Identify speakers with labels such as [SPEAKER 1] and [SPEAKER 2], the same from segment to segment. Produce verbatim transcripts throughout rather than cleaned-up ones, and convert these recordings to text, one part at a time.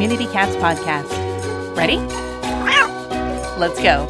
[SPEAKER 1] Community Cats podcast. Ready? Let's go.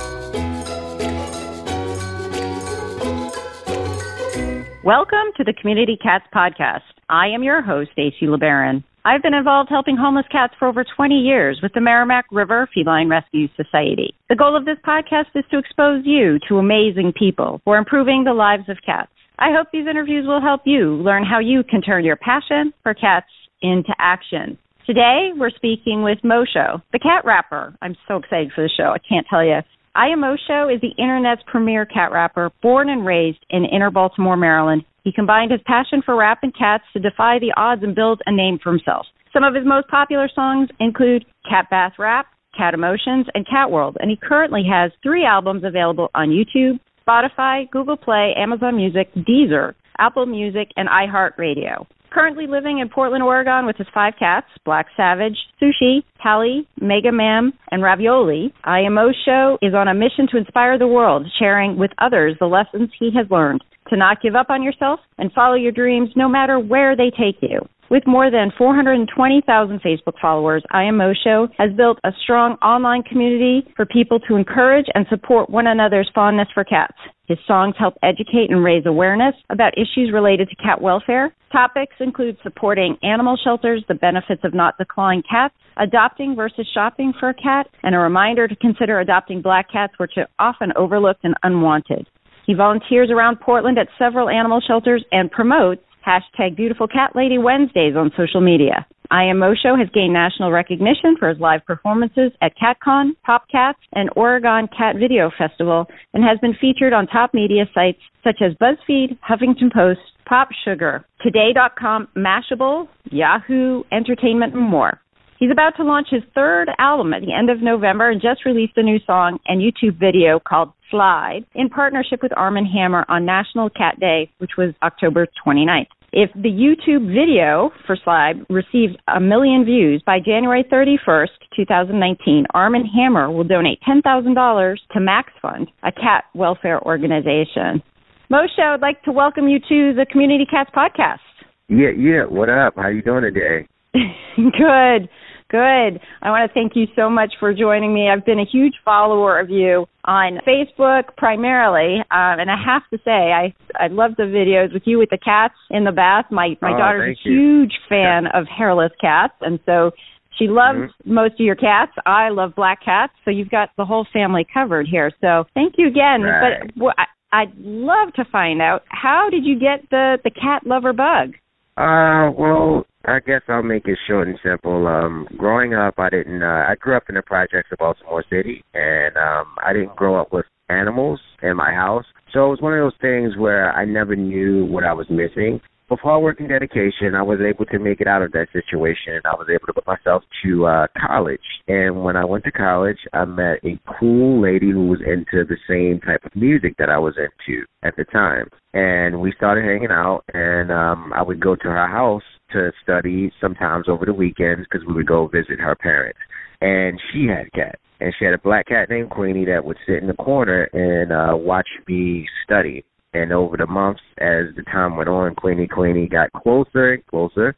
[SPEAKER 2] Welcome to the Community Cats podcast. I am your host, A C LeBaron. I've been involved helping homeless cats for over twenty years with the Merrimack River Feline Rescue Society. The goal of this podcast is to expose you to amazing people who are improving the lives of cats. I hope these interviews will help you learn how you can turn your passion for cats into action. Today, we're speaking with Mosho, the cat rapper. I'm so excited for the show. I can't tell you. I Am Mosho is the Internet's premier cat rapper, born and raised in inner Baltimore, Maryland. He combined his passion for rap and cats to defy the odds and build a name for himself. Some of his most popular songs include Cat Bath Rap, Cat Emotions, and Cat World, and he currently has three albums available on YouTube, Spotify, Google Play, Amazon Music, Deezer, Apple Music, and iHeartRadio. Currently living in Portland, Oregon with his five cats, Black Savage, Sushi, Tally, Mega Mam, and Ravioli, I Am Mosho is on a mission to inspire the world, sharing with others the lessons he has learned, to not give up on yourself and follow your dreams no matter where they take you. With more than four hundred twenty thousand Facebook followers, I Am Mosho has built a strong online community for people to encourage and support one another's fondness for cats. His songs help educate and raise awareness about issues related to cat welfare. Topics include supporting animal shelters, the benefits of not declawing cats, adopting versus shopping for a cat, and a reminder to consider adopting black cats, which are often overlooked and unwanted. He volunteers around Portland at several animal shelters and promotes hashtag Beautiful Cat Lady Wednesdays on social media. I Am Mosho has gained national recognition for his live performances at CatCon, PopCats, and Oregon Cat Video Festival, and has been featured on top media sites such as BuzzFeed, Huffington Post, Pop Sugar, Today dot com, Mashable, Yahoo Entertainment, and more. He's about to launch his third album at the end of November and just released a new song and YouTube video called Slide in partnership with Arm and Hammer on National Cat Day, which was October twenty-ninth. If the YouTube video for Slide receives a million views by January thirty-first, twenty nineteen, Arm and Hammer will donate ten thousand dollars to Max Fund, a cat welfare organization. Mosho, I'd like to welcome you to the Community Cats podcast.
[SPEAKER 3] Yeah, yeah. What up? How you doing today?
[SPEAKER 2] Good. Good. I want to thank you so much for joining me. I've been a huge follower of you on Facebook primarily, um, and I have to say I I love the videos with you with the cats in the bath. My my
[SPEAKER 3] oh,
[SPEAKER 2] daughter's a
[SPEAKER 3] you.
[SPEAKER 2] huge fan of hairless cats, and so she loves mm-hmm. most of your cats. I love black cats, so you've got the whole family covered here. So thank you again.
[SPEAKER 3] Right.
[SPEAKER 2] But well, I, I'd love to find out, how did you get the, the cat lover bug?
[SPEAKER 3] Uh, well, I guess I'll make it short and simple. Um, growing up, I didn't, uh, I grew up in the projects of Baltimore City, and um, I didn't grow up with animals in my house. So it was one of those things where I never knew what I was missing. With hard work and dedication, I was able to make it out of that situation. I was able to put myself to uh, college. And when I went to college, I met a cool lady who was into the same type of music that I was into at the time. And we started hanging out, and um, I would go to her house to study sometimes over the weekends because we would go visit her parents. And she had a cat. And she had a black cat named Queenie that would sit in the corner and uh, watch me study. And over the months, as the time went on, Queenie Queenie got closer and closer.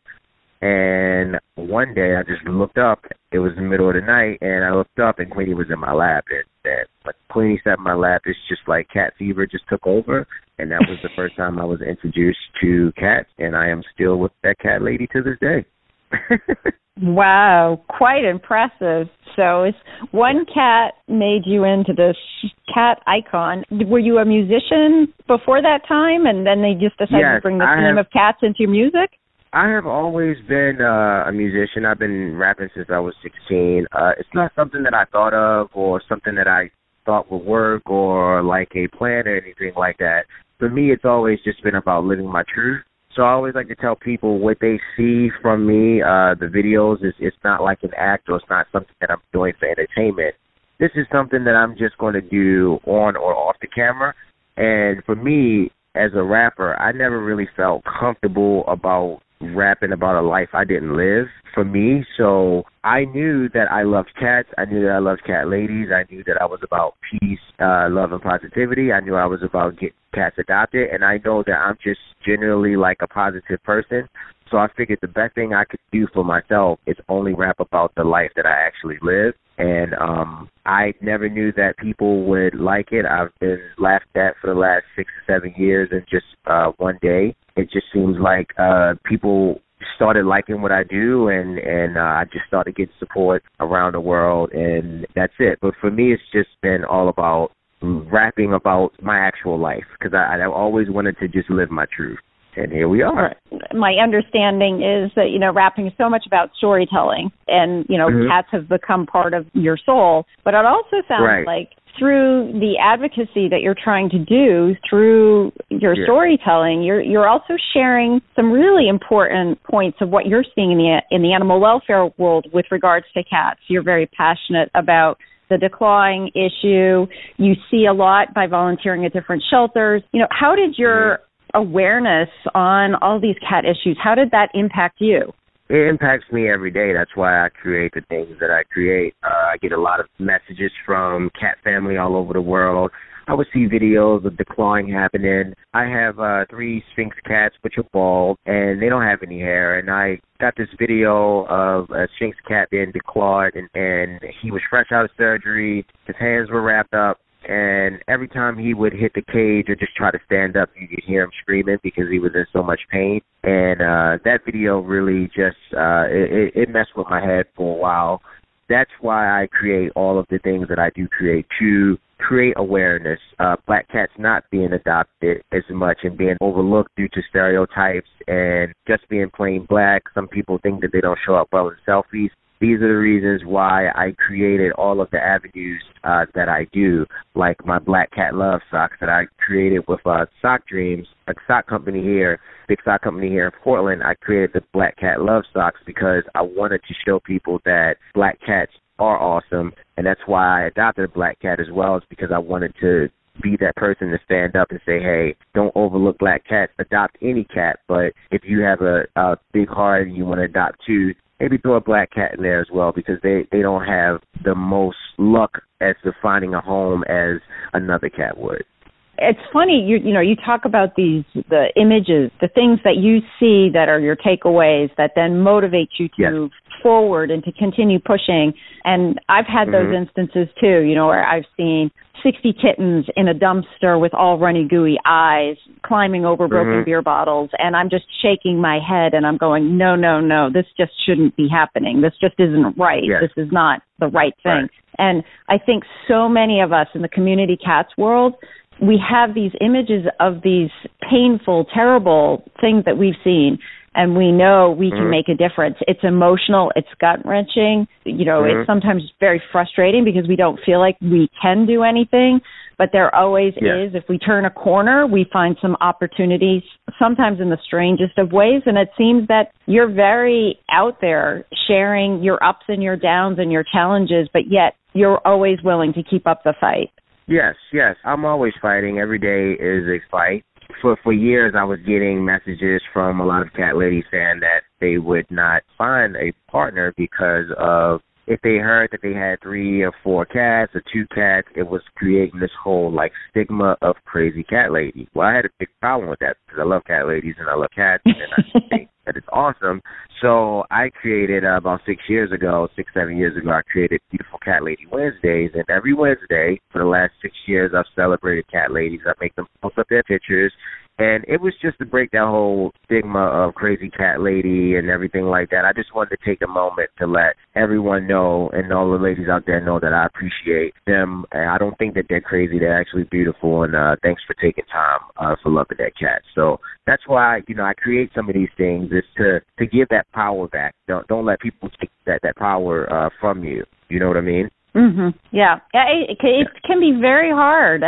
[SPEAKER 3] And one day, I just looked up. It was the middle of the night, and I looked up, and Queenie was in my lap. And, and when Queenie sat in my lap, it's just like cat fever just took over. And that was the first time I was introduced to cats, and I am still with that cat lady to this day.
[SPEAKER 2] Wow, quite impressive. So it's one cat made you into this cat icon. Were you a musician before that time, and then they just decided
[SPEAKER 3] yes,
[SPEAKER 2] to bring the
[SPEAKER 3] I
[SPEAKER 2] theme
[SPEAKER 3] have,
[SPEAKER 2] of cats into your music?
[SPEAKER 3] I have always been uh, a musician. I've been rapping since I was sixteen. Uh, it's not something that I thought of or something that I thought would work or like a plan or anything like that. For me, it's always just been about living my truth. So I always like to tell people what they see from me, uh, the videos, is it's not like an act or it's not something that I'm doing for entertainment. This is something that I'm just going to do on or off the camera. And for me, as a rapper, I never really felt comfortable about rapping about a life I didn't live for me. So I knew that I loved cats. I knew that I loved cat ladies. I knew that I was about peace, uh, love, and positivity. I knew I was about getting cats adopted. And I know that I'm just generally like a positive person. So I figured the best thing I could do for myself is only rap about the life that I actually live. And um, I never knew that people would like it. I've been laughed at for the last six or seven years, and just uh, one day, it just seems like uh, people started liking what I do, and, and uh, I just started getting support around the world, and that's it. But for me, it's just been all about rapping about my actual life, because I, I always wanted to just live my truth. And here we are.
[SPEAKER 2] My understanding is that, you know, rapping is so much about storytelling, and, you know, mm-hmm. cats have become part of your soul. But it also sounds right. like through the advocacy that you're trying to do, through your yeah. storytelling, you're you're also sharing some really important points of what you're seeing in the in the animal welfare world with regards to cats. You're very passionate about the declawing issue. You see a lot by volunteering at different shelters. You know, how did your mm-hmm. awareness on all these cat issues, how did that impact you?
[SPEAKER 3] It impacts me every day. That's why I create the things that I create. Uh, I get a lot of messages from cat family all over the world. I would see videos of declawing happening. I have uh, three Sphinx cats, which are bald, and they don't have any hair. And I got this video of a Sphinx cat being declawed, and, and he was fresh out of surgery. His hands were wrapped up. And every time he would hit the cage or just try to stand up, you could hear him screaming because he was in so much pain. And uh, that video really just, uh, it, it messed with my head for a while. That's why I create all of the things that I do create, to create awareness. Uh, black cats not being adopted as much and being overlooked due to stereotypes and just being plain black. Some people think that they don't show up well in selfies. These are the reasons why I created all of the avenues uh, that I do, like my Black Cat Love socks that I created with uh, Sock Dreams, a sock company here, big sock company here in Portland. I created the Black Cat Love socks because I wanted to show people that black cats are awesome, and that's why I adopted a black cat as well, is because I wanted to be that person to stand up and say, hey, don't overlook black cats, adopt any cat, but if you have a, a big heart and you want to adopt two, maybe throw a black cat in there as well, because they, they don't have the most luck as to finding a home as another cat would.
[SPEAKER 2] It's funny, you you know, you talk about these, the images, the things that you see that are your takeaways that then motivate you to yes. move forward and to continue pushing. And I've had mm-hmm. those instances too, you know, where I've seen sixty kittens in a dumpster with all runny, gooey eyes climbing over broken mm-hmm. beer bottles. And I'm just shaking my head and I'm going, no, no, no, this just shouldn't be happening. This just isn't right. Yes. This is not the right thing. Right. And I think so many of us in the community cats world, we have these images of these painful, terrible things that we've seen, and we know we can mm-hmm. make a difference. It's emotional. It's gut-wrenching. You know, mm-hmm. it's sometimes very frustrating because we don't feel like we can do anything, but there always yeah. is. If we turn a corner, we find some opportunities, sometimes in the strangest of ways, and it seems that you're very out there sharing your ups and your downs and your challenges, but yet you're always willing to keep up the fight.
[SPEAKER 3] Yes, yes. I'm always fighting. Every day is a fight. For for years, I was getting messages from a lot of cat ladies saying that they would not find a partner because of, if they heard that they had three or four cats or two cats, it was creating this whole, like, stigma of crazy cat lady. Well, I had a big problem with that because I love cat ladies and I love cats, and I think that it's awesome. So I created, uh, about six years ago, six, seven years ago, I created Beautiful Cat Lady Wednesdays, and every Wednesday for the last six years, I've celebrated cat ladies. I make them post up their pictures. And it was just to break that whole stigma of crazy cat lady and everything like that. I just wanted to take a moment to let everyone know, and all the ladies out there know, that I appreciate them. And I don't think that they're crazy. They're actually beautiful. And uh, thanks for taking time uh, for loving that cat. So that's why, you know, I create some of these things, is to, to give that power back. Don't don't let people take that, that power uh, from you. You know what I mean?
[SPEAKER 2] Mm-hmm. Yeah, it, it, it can be very hard uh,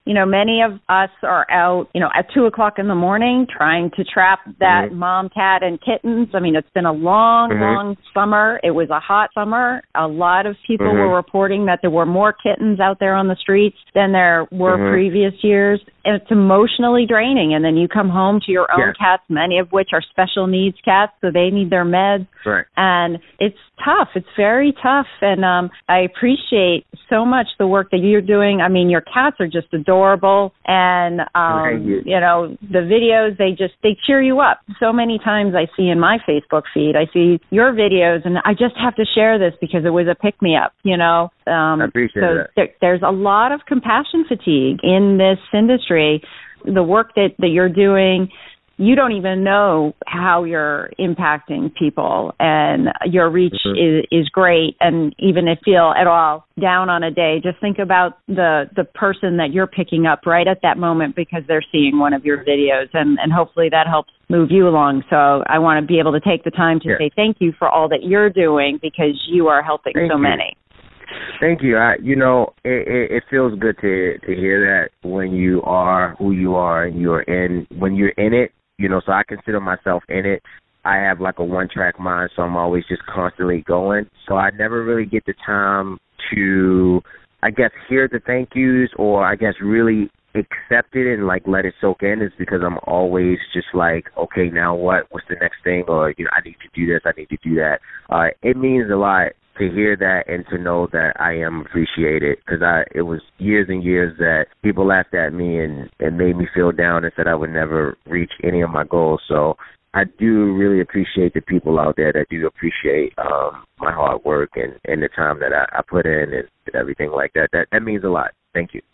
[SPEAKER 2] you know, many of us are out, you know, at two o'clock in the morning trying to trap that mm-hmm. mom cat and kittens. I mean, it's been a long, mm-hmm. long summer. It was a hot summer. A lot of people mm-hmm. were reporting that there were more kittens out there on the streets than there were mm-hmm. previous years. And it's emotionally draining. And then you come home to your own yeah. cats, many of which are special needs cats, so they need their meds.
[SPEAKER 3] Right.
[SPEAKER 2] And it's tough. It's very tough. And um, I appreciate so much the work that you're doing. I mean, your cats are just adorable. And, um, you. you know, the videos, they just, they cheer you up. So many times I see in my Facebook feed, I see your videos, and I just have to share this because it was a pick-me-up, you know. Um,
[SPEAKER 3] I appreciate
[SPEAKER 2] so
[SPEAKER 3] that.
[SPEAKER 2] There, there's a lot of compassion fatigue in this industry. The work that, that you're doing, you don't even know how you're impacting people, and your reach mm-hmm. is, is great. And even if you feel at all down on a day, just think about the, the person that you're picking up right at that moment because they're seeing one of your videos, and, and hopefully that helps move you along. So I want to be able to take the time to yeah. say thank you for all that you're doing because you are helping
[SPEAKER 3] thank
[SPEAKER 2] so
[SPEAKER 3] you.
[SPEAKER 2] many.
[SPEAKER 3] Thank you. I, you know, it, it, it feels good to to hear that when you are who you are and you're in, when you're in it, you know, so I consider myself in it. I have like a one-track mind, so I'm always just constantly going. So I never really get the time to, I guess, hear the thank yous or I guess really accept it and like let it soak in. Is because I'm always just like, okay, now what? What's the next thing? Or, you know, I need to do this. I need to do that. Uh, it means a lot to hear that and to know that I am appreciated, because I it was years and years that people laughed at me and, and made me feel down and said I would never reach any of my goals. So I do really appreciate the people out there that do appreciate um, my hard work and, and the time that I, I put in and everything like that. That that means a lot. Thank you.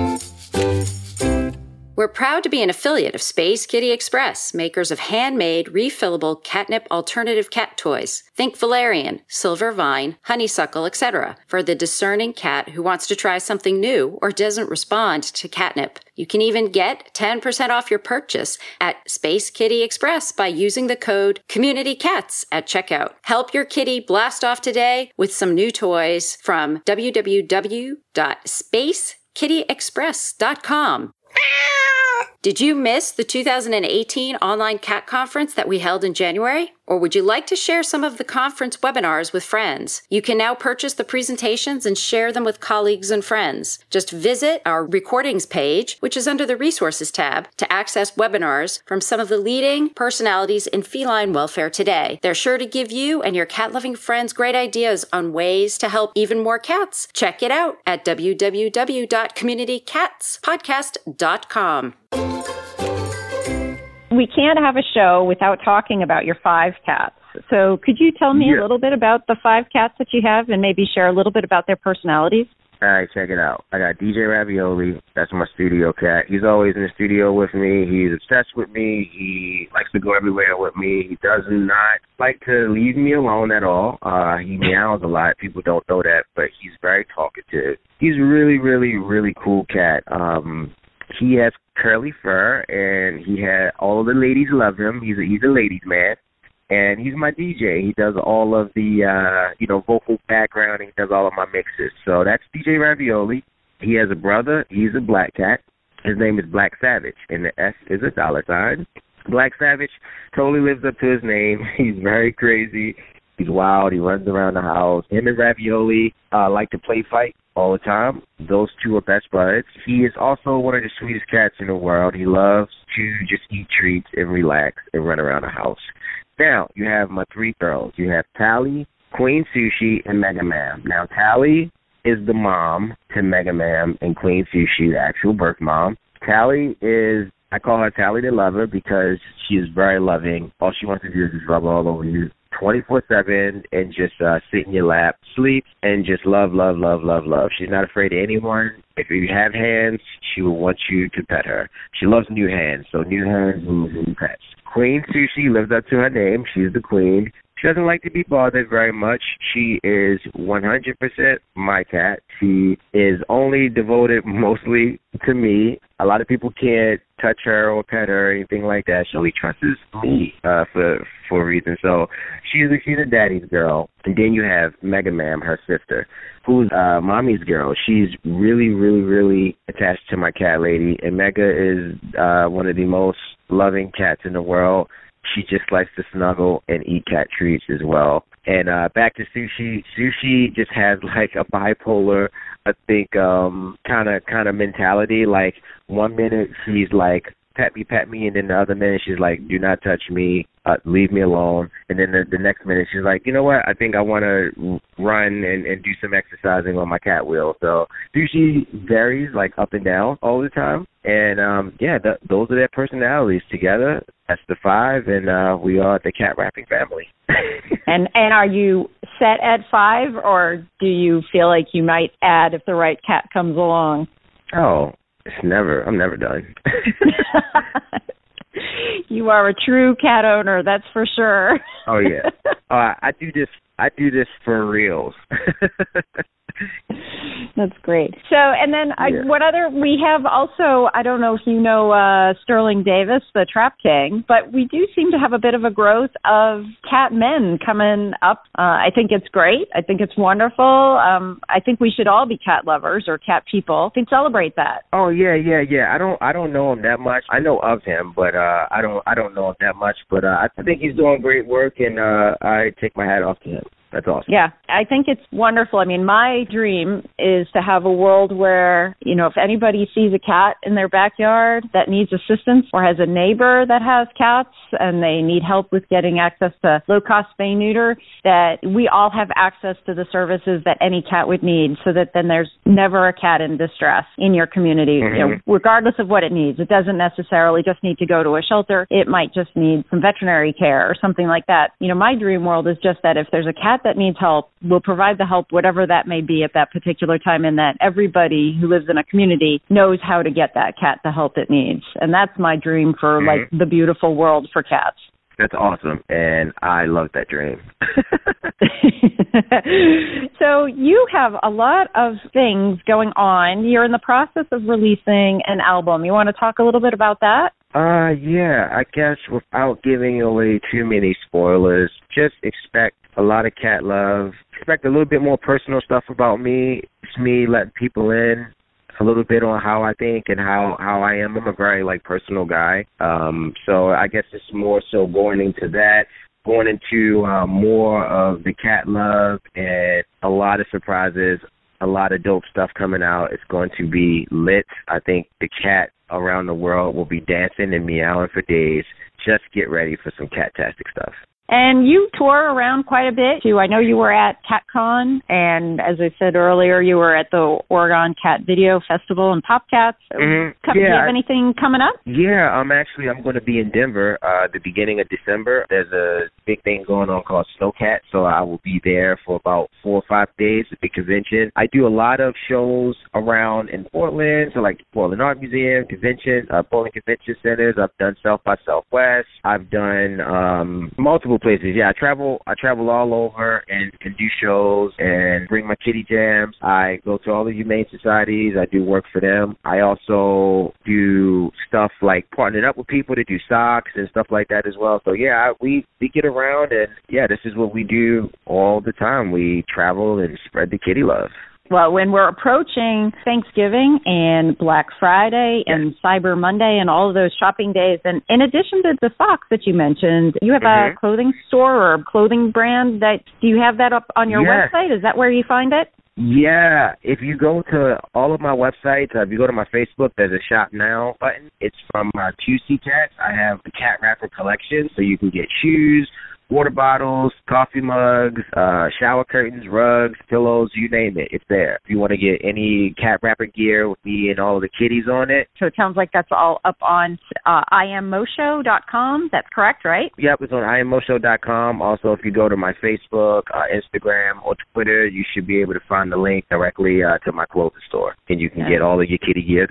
[SPEAKER 4] We're proud to be an affiliate of Space Kitty Express, makers of handmade, refillable catnip alternative cat toys. Think valerian, silver vine, honeysuckle, et cetera for the discerning cat who wants to try something new or doesn't respond to catnip. You can even get ten percent off your purchase at Space Kitty Express by using the code CommunityCats at checkout. Help your kitty blast off today with some new toys from w w w dot space kitty express dot com. Did you miss the two thousand eighteen online cat conference that we held in January? Or would you like to share some of the conference webinars with friends? You can now purchase the presentations and share them with colleagues and friends. Just visit our recordings page, which is under the resources tab, to access webinars from some of the leading personalities in feline welfare today. They're sure to give you and your cat-loving friends great ideas on ways to help even more cats. Check it out at w w w dot community cats podcast dot com.
[SPEAKER 2] We can't have a show without talking about your five cats. So could you tell me yeah. a little bit about the five cats that you have and maybe share a little bit about their personalities?
[SPEAKER 3] All right, check it out. I got D J Ravioli. That's my studio cat. He's always in the studio with me. He's obsessed with me. He likes to go everywhere with me. He does not like to leave me alone at all. Uh, he meows a lot. People don't know that, but he's very talkative. He's a really, really, really cool cat. Um, he has curly fur, and he had all of the ladies love him. He's a, he's a ladies' man. And he's my D J. He does all of the, uh, you know, vocal background, and he does all of my mixes. So that's D J Ravioli. He has a brother. He's a black cat. His name is Black Savage, and the S is a dollar sign. Black Savage totally lives up to his name. He's very crazy. He's wild. He runs around the house. Him and Ravioli uh, like to play fight all the time. Those two are best buds. He is also one of the sweetest cats in the world. He loves to just eat treats and relax and run around the house. Now, you have my three girls. You have Tally, Queen Sushi, and Mega Ma'am. Now, Tally is the mom to Mega Ma'am and Queen Sushi, the actual birth mom. Tally is, I call her Tally the Lover because she is very loving. All she wants to do is just rub all over you twenty-four seven and just uh, sit in your lap, sleep, and just love, love, love, love, love. She's not afraid of anyone. If you have hands, she will want you to pet her. She loves new hands, so new hands means new pets. Queen Sushi lives up to her name. She's the queen. She doesn't like to be bothered very much. She is one hundred percent my cat. She is only devoted mostly to me. A lot of people can't touch her or pet her or anything like that. She only trusts me uh, for for a reason. So she's a, she's a daddy's girl. And then you have Mega Ma'am, her sister, who's uh, mommy's girl. She's really, really, really attached to my cat lady. And Mega is uh, one of the most loving cats in the world. She just likes to snuggle and eat cat treats as well. And uh, back to Sushi. Sushi just has like a bipolar, I think, um, kind of kind of mentality. Like one minute she's like, pet me, pet me, and then the other minute she's like, do not touch me, uh, leave me alone. And then the, the next minute she's like, you know what, I think I want to run and, and do some exercising on my cat wheel. So Sushi varies like up and down all the time. And um, yeah, the, those are their personalities together. That's the five, and uh, we are the cat wrapping family.
[SPEAKER 2] and and are you set at five, or do you feel like you might add if the right cat comes along?
[SPEAKER 3] Oh, it's never. I'm never done.
[SPEAKER 2] You are a true cat owner, that's for sure.
[SPEAKER 3] Oh yeah. Uh, I do this. I do this for reals.
[SPEAKER 2] That's great. So, and then
[SPEAKER 3] yeah.
[SPEAKER 2] I, what other, we have also, I don't know if you know uh, Sterling Davis, the Trap King, but we do seem to have a bit of a growth of cat men coming up. Uh, I think it's great. I think it's wonderful. Um, I think we should all be cat lovers or cat people. I think celebrate that.
[SPEAKER 3] Oh yeah, yeah, yeah. I don't, I don't know him that much. I know of him, but uh, I don't, I don't know him that much. But uh, I think he's doing great work, and uh, I take my hat off to him. That's awesome.
[SPEAKER 2] Yeah, I think it's wonderful. I mean, my dream is to have a world where, you know, if anybody sees a cat in their backyard that needs assistance or has a neighbor that has cats and they need help with getting access to low-cost spay-neuter, that we all have access to the services that any cat would need, so that then there's never a cat in distress in your community, mm-hmm. you know, regardless of what it needs. It doesn't necessarily just need to go to a shelter. It might just need some veterinary care or something like that. You know, my dream world is just that if there's a cat that needs help, we'll provide the help, whatever that may be at that particular time, and that everybody who lives in a community knows how to get that cat the help it needs. And that's my dream for mm-hmm. like the beautiful world for cats.
[SPEAKER 3] That's awesome, and I love that dream.
[SPEAKER 2] So you have a lot of things going on. You're in the process of releasing an album. You want to talk a little bit about that?
[SPEAKER 3] Uh, yeah, I guess without giving away too many spoilers, just expect a lot of cat love. Expect a little bit more personal stuff about me. It's me letting people in a little bit on how I think and how, how I am. I'm a very, like, personal guy. Um, so I guess it's more so going into that, going into uh, more of the cat love and a lot of surprises, a lot of dope stuff coming out. It's going to be lit. I think the cat around the world will be dancing and meowing for days. Just get ready for some cat-tastic stuff.
[SPEAKER 2] And you tour around quite a bit, too. I know you were at CatCon, and as I said earlier, you were at the Oregon Cat Video Festival and PopCats.
[SPEAKER 3] Mm-hmm.
[SPEAKER 2] Do you have anything coming up?
[SPEAKER 3] Yeah, I'm actually, I'm going to be in Denver uh, the beginning of December. There's a big thing going on called Snowcat, so I will be there for about four or five days at the convention. I do a lot of shows around in Portland, so like Portland Art Museum, convention, uh, Portland Convention Centers. I've done South by Southwest. I've done um, multiple places. Yeah, I travel I travel all over and, and do shows and bring my kitty jams. I go to all the humane societies. I do work for them. I also do stuff like partnering up with people to do socks and stuff like that as well. So yeah, I, we, we get around, and yeah, this is what we do all the time. We travel and spread the kitty love.
[SPEAKER 2] Well, when we're approaching Thanksgiving and Black Friday and yes. Cyber Monday and all of those shopping days, and in addition to the socks that you mentioned, you have mm-hmm. a clothing store or a clothing brand. That do you have that up on your yes. website? Is that where you find it?
[SPEAKER 3] Yeah, if you go to all of my websites, uh, if you go to my Facebook, there's a Shop Now button. It's from uh, Q C Cats. I have the cat wrapper collection, so you can get shoes, water bottles, coffee mugs, uh, shower curtains, rugs, pillows, you name it. It's there. If you want to get any cat wrapper gear with me and all of the kitties on it.
[SPEAKER 2] So it sounds like that's all up on uh, I am mo show dot com. That's correct, right?
[SPEAKER 3] Yep, it's on I am mo show dot com. Also, if you go to my Facebook, uh, Instagram, or Twitter, you should be able to find the link directly uh, to my clothing store, and you can yeah. get all of your kitty gear there.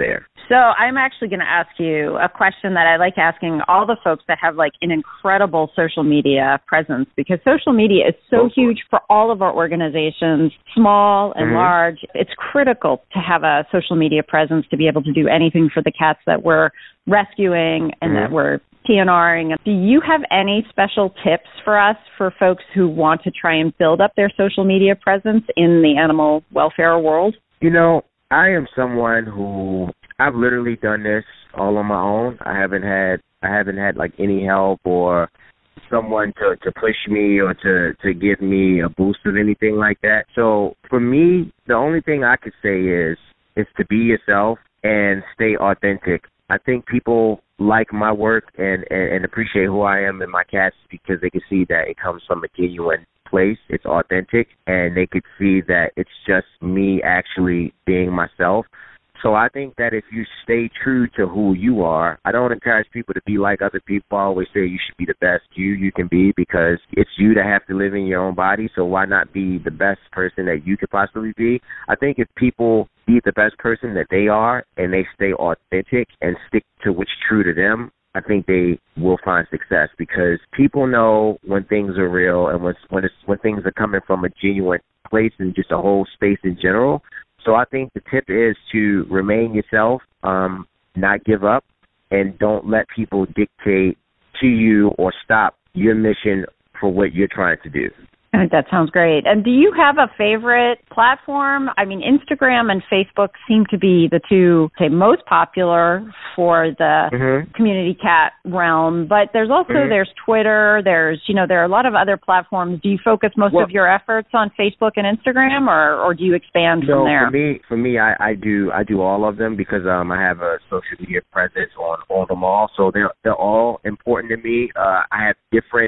[SPEAKER 2] So I'm actually going to ask you a question that I like asking all the folks that have like an incredible social media presence, because social media is so huge for all of our organizations, small and mm-hmm. large. It's critical to have a social media presence to be able to do anything for the cats that we're rescuing and mm-hmm. that we're TNRing. Do you have any special tips for us for folks who want to try and build up their social media presence in the animal welfare world?
[SPEAKER 3] You know, I am someone who I've literally done this all on my own. I haven't had I haven't had like any help or someone to, to push me or to, to give me a boost or anything like that. So for me, the only thing I could say is is to be yourself and stay authentic. I think people like my work and, and, and appreciate who I am and my cats because they can see that it comes from a genuine place. It's authentic, and they could see that it's just me actually being myself. So I think that if you stay true to who you are, I don't encourage people to be like other people. I always say you should be the best you you can be, because it's you that have to live in your own body. So why not be the best person that you could possibly be? I think if people be the best person that they are and they stay authentic and stick to what's true to them, I think they will find success, because people know when things are real and when when, it's, when things are coming from a genuine place and just a whole space in general. So I think the tip is to remain yourself, um, not give up, and don't let people dictate to you or stop your mission for what you're trying to do.
[SPEAKER 2] I think that sounds great. And do you have a favorite platform? I mean, Instagram and Facebook seem to be the two, say, most popular for the mm-hmm. community cat realm. But there's also, mm-hmm. there's Twitter, there's, you know, there are a lot of other platforms. Do you focus most well, of your efforts on Facebook and Instagram, or, or do you expand
[SPEAKER 3] no,
[SPEAKER 2] from there?
[SPEAKER 3] For me, for me, I, I do I do all of them, because um, I have a social media presence on all of them all. So they're, they're all important to me. Uh, I have different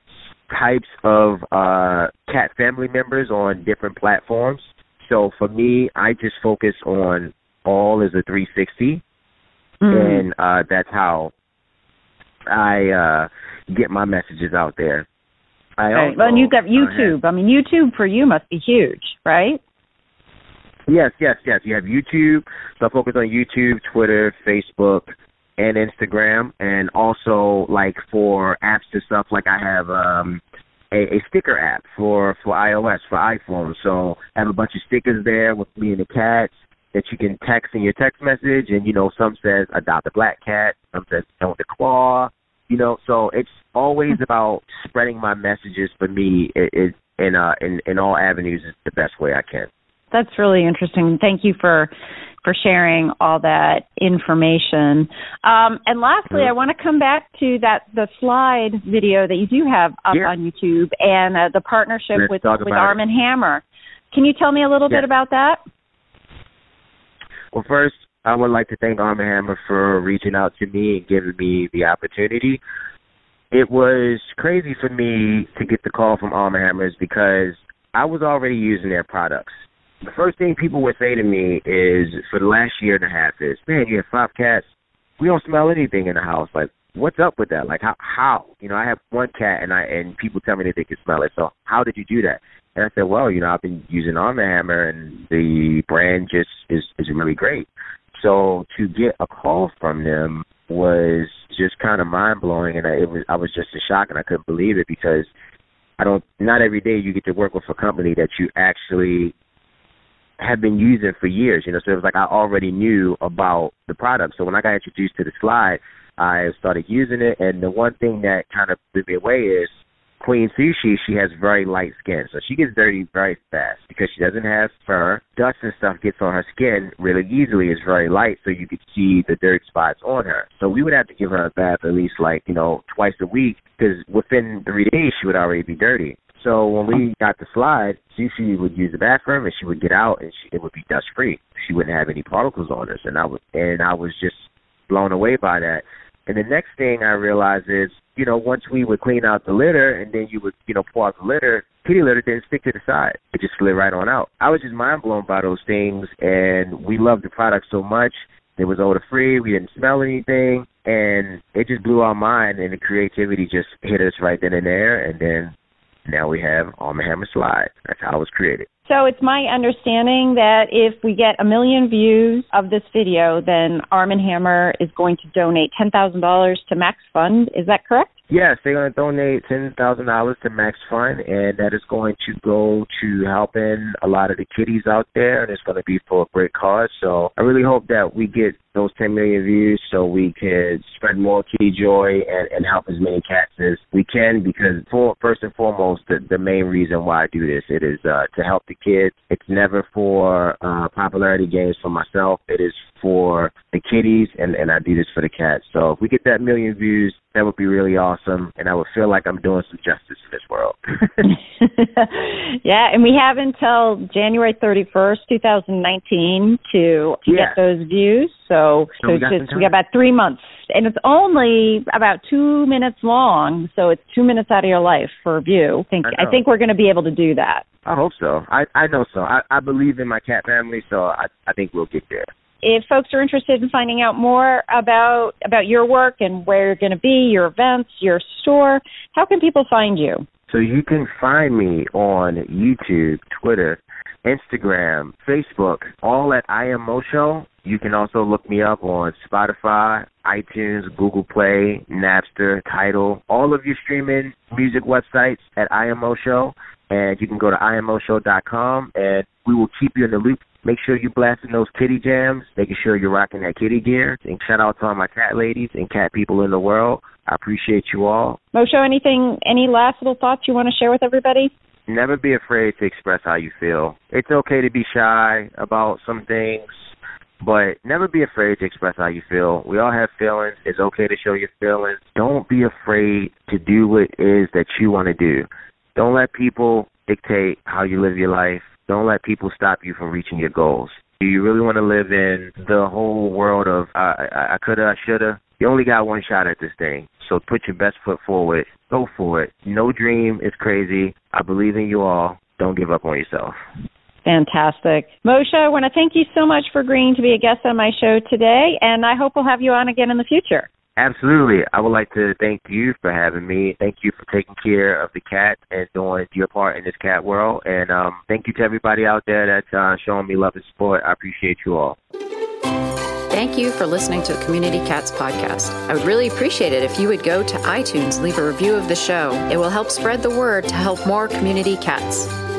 [SPEAKER 3] types of uh, cat family members on different platforms. So for me, I just focus on all as a three sixty, mm. and uh, that's how I uh, get my messages out there. I
[SPEAKER 2] right.
[SPEAKER 3] also,
[SPEAKER 2] well, and you've got YouTube.
[SPEAKER 3] Uh,
[SPEAKER 2] I mean, YouTube for you must be huge, right?
[SPEAKER 3] Yes, yes, yes. You have YouTube. So I focus on YouTube, Twitter, Facebook, and Instagram, and also like for apps and stuff, like I have um, a, a sticker app for, for iOS, for iPhone. So I have a bunch of stickers there with me and the cats that you can text in your text message, and, you know, some says adopt a black cat, some says don't the claw, you know, so it's always about spreading my messages for me it, it, in, uh, in, in all avenues is the best way I can.
[SPEAKER 2] That's really interesting. Thank you for for sharing all that information. Um, and lastly, mm-hmm. I want to come back to that the slide video that you do have up yeah. on YouTube and uh, the partnership Let's with, with Arm and Hammer. Can you tell me a little yeah. bit about that?
[SPEAKER 3] Well, first, I would like to thank Arm and Hammer for reaching out to me and giving me the opportunity. It was crazy for me to get the call from Arm and Hammer because I was already using their products. The first thing people would say to me is, for the last year and a half, is, man, you have five cats. We don't smell anything in the house. Like, what's up with that? Like, how? How? You know, I have one cat, and I and people tell me that they can smell it. So how did you do that? And I said, well, you know, I've been using Arm and Hammer, and the brand just is, is really great. So to get a call from them was just kind of mind-blowing, and I, it was I was just in shock, and I couldn't believe it, because I don't, not every day you get to work with a company that you actually have been using for years, you know, so it was like I already knew about the product. So when I got introduced to the slide, I started using it, and the one thing that kind of blew me away is Queen Sushi, she has very light skin, so she gets dirty very fast because she doesn't have fur. Dust and stuff gets on her skin really easily. It's very light, so you could see the dirt spots on her. So we would have to give her a bath at least, like, you know, twice a week, because within three days she would already be dirty. So when we got the slide, Sushi would use the bathroom, and she would get out, and she, it would be dust-free. She wouldn't have any particles on her, and I was, and I was just blown away by that. And the next thing I realized is, you know, once we would clean out the litter, and then you would, you know, pour out the litter, kitty litter didn't stick to the side. It just slid right on out. I was just mind-blown by those things, and we loved the product so much. It was odor-free. We didn't smell anything, and it just blew our mind, and the creativity just hit us right then and there, and then now we have Arm and Hammer Slide. That's how it was created.
[SPEAKER 2] So it's my understanding that if we get a million views of this video, then Arm and Hammer is going to donate ten thousand dollars to Max Fund. Is that correct?
[SPEAKER 3] Yes, they're going to donate ten thousand dollars to Max Fund, and that is going to go to helping a lot of the kitties out there, and it's going to be for a great cause. So I really hope that we get those ten million views so we can spread more kitty joy and, and help as many cats as we can, because for, first and foremost, the, the main reason why I do this, it is uh, to help the kids. It's never for uh, popularity games for myself. It is for the kitties, and, and I do this for the cats. So if we get that million views, that would be really awesome, and I would feel like I'm doing some justice in this world.
[SPEAKER 2] Yeah, and we have until January thirty-first, twenty nineteen to, to
[SPEAKER 3] yeah.
[SPEAKER 2] get those views. So, so,
[SPEAKER 3] so we,
[SPEAKER 2] it's
[SPEAKER 3] got
[SPEAKER 2] just, we got about three months, and it's only about two minutes long, so it's two minutes out of your life for a view. I think I, I think we're going to be able to do that.
[SPEAKER 3] I hope so. I, I know so. I, I believe in my cat family, so I, I think we'll get there.
[SPEAKER 2] If folks are interested in finding out more about about your work and where you're going to be, your events, your store, how can people find you?
[SPEAKER 3] So you can find me on YouTube, Twitter, Instagram, Facebook, all at I Am Mo Show. You can also look me up on Spotify, iTunes, Google Play, Napster, Tidal, all of your streaming music websites at I Am Mo Show. And you can go to I am mo show dot com, and we will keep you in the loop. Make sure you're blasting those kitty jams, making sure you're rocking that kitty gear. And shout out to all my cat ladies and cat people in the world. I appreciate you all.
[SPEAKER 2] Mo Show, anything, any last little thoughts you want to share with everybody?
[SPEAKER 3] Never be afraid to express how you feel. It's okay to be shy about some things, but never be afraid to express how you feel. We all have feelings. It's okay to show your feelings. Don't be afraid to do what it is that you want to do. Don't let people dictate how you live your life. Don't let people stop you from reaching your goals. Do you really want to live in the whole world of uh, I, I coulda, I shoulda? You only got one shot at this thing, so put your best foot forward. Go for it. No dream is crazy. I believe in you all. Don't give up on yourself.
[SPEAKER 2] Fantastic. Moshe, I want to thank you so much for agreeing to be a guest on my show today, and I hope we'll have you on again in the future.
[SPEAKER 3] Absolutely. I would like to thank you for having me. Thank you for taking care of the cat and doing your part in this cat world. And um, thank you to everybody out there that's uh, showing me love and support. I appreciate you all.
[SPEAKER 4] Thank you for listening to the Community Cats podcast. I would really appreciate it if you would go to iTunes, leave a review of the show. It will help spread the word to help more community cats.